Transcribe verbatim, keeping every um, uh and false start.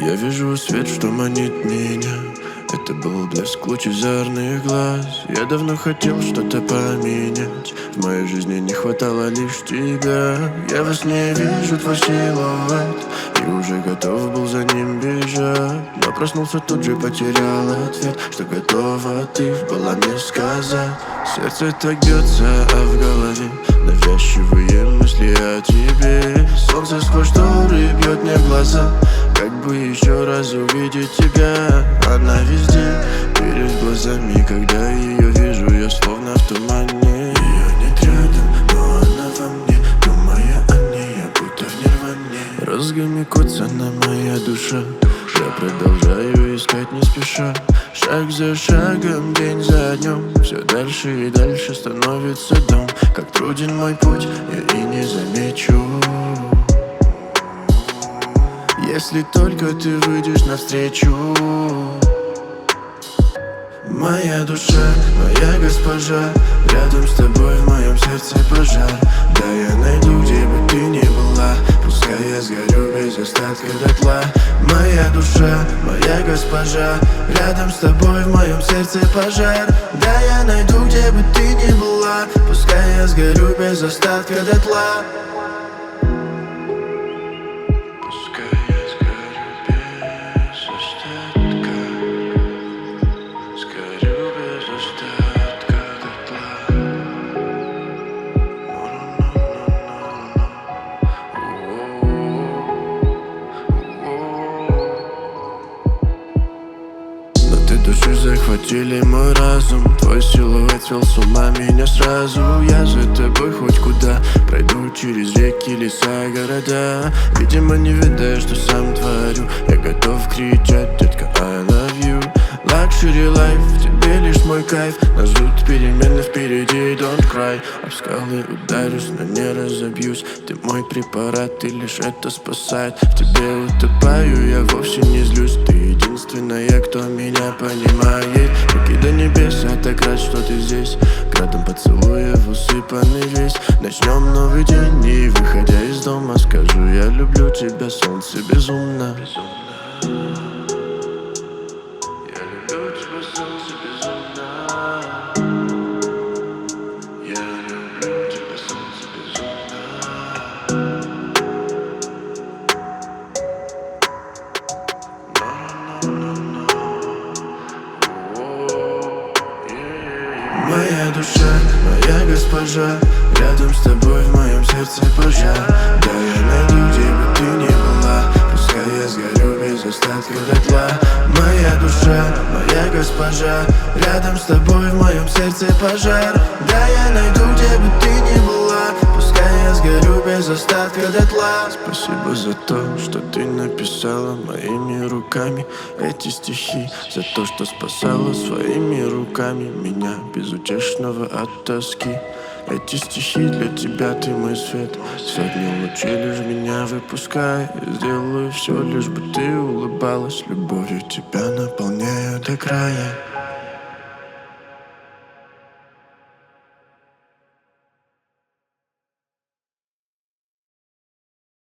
Я вижу свет, что манит меня. Это был блеск лучезарных глаз. Я давно хотел что-то поменять. В моей жизни не хватало лишь тебя. Я во сне вижу твой силуэт и уже готов был за ним бежать. Но проснулся, тут же потерял ответ. Что готова ты была мне сказать. Сердце так бьется, а в голове навязчивые мысли о тебе. Солнце сквозь шторы бьет мне в глаза. Как бы еще раз увидеть тебя. Она везде, перед глазами. Когда ее вижу, я словно в тумане. Ее нет рядом, но она во мне. Думая о ней, я будто в нирване. Розгами куцана моя душа. Я продолжаю искать не спеша. Шаг за шагом, день за днем. Все дальше и дальше становится дом. Как труден мой путь, я и не замечу. Если только ты выйдешь навстречу. Моя душа, моя госпожа, рядом с тобой в моем сердце пожар. Да я найду, где бы ты ни была. Пускай я сгорю без остатка дотла. Моя душа, моя госпожа, рядом с тобой в моем сердце пожар. Да я найду, где бы ты ни была. Пускай я сгорю без остатка дотла. Души захватили мой разум. Твой силуэт свел с ума меня сразу. Я за тобой хоть куда. Пройду через реки, леса, города. Видимо, не видая, что сам творю. Я готов кричать, детка, I love you. Luxury life, в тебе лишь мой кайф. Нас ждут перемены впереди, don't cry. Об скалы ударюсь, но не разобьюсь. Ты мой препарат, и лишь это спасает. В тебе утопаю, я вовсе не злюсь. Ты единственная, кто меня понимает. Руки до небес, я так рад, что ты здесь. Градом поцелуев усыпанный весь. Начнем новый день, и выходя из дома скажу: я люблю тебя, солнце, безумно. Моя душа, моя госпожа, рядом с тобой в моем сердце пожар. Да я найду, где бы ты ни была. Пускай я сгорю без остатка дотла. Моя душа, моя госпожа, рядом с тобой в моем сердце пожар. Да я найду, где бы ты ни была. Пускай я сгорю без остатка дотла. Спасибо за то, что ты написала моими руками эти стихи. За то, что спасала своими руками меня безутешного от тоски. Эти стихи для тебя, ты мой свет. Сотни лучей лишь меня выпускай. Сделаю все, лишь бы ты улыбалась. Любовью тебя наполняю до края.